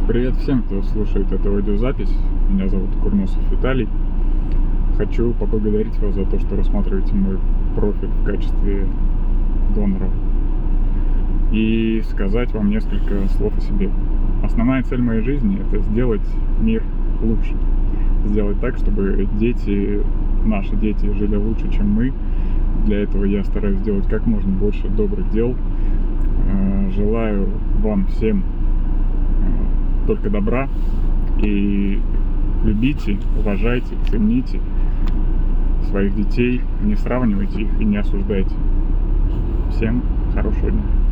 Привет всем, кто слушает эту аудиозапись. Меня зовут Курносов Виталий. Хочу поблагодарить вас за то, что рассматриваете мой профиль в качестве донора. И сказать вам несколько слов о себе. Основная цель моей жизни – это сделать мир лучше. Сделать так, чтобы наши дети жили лучше, чем мы. Для этого я стараюсь сделать как можно больше добрых дел. Желаю вам всем только добра, и любите, уважайте, цените своих детей, не сравнивайте их и не осуждайте. Всем хорошего дня.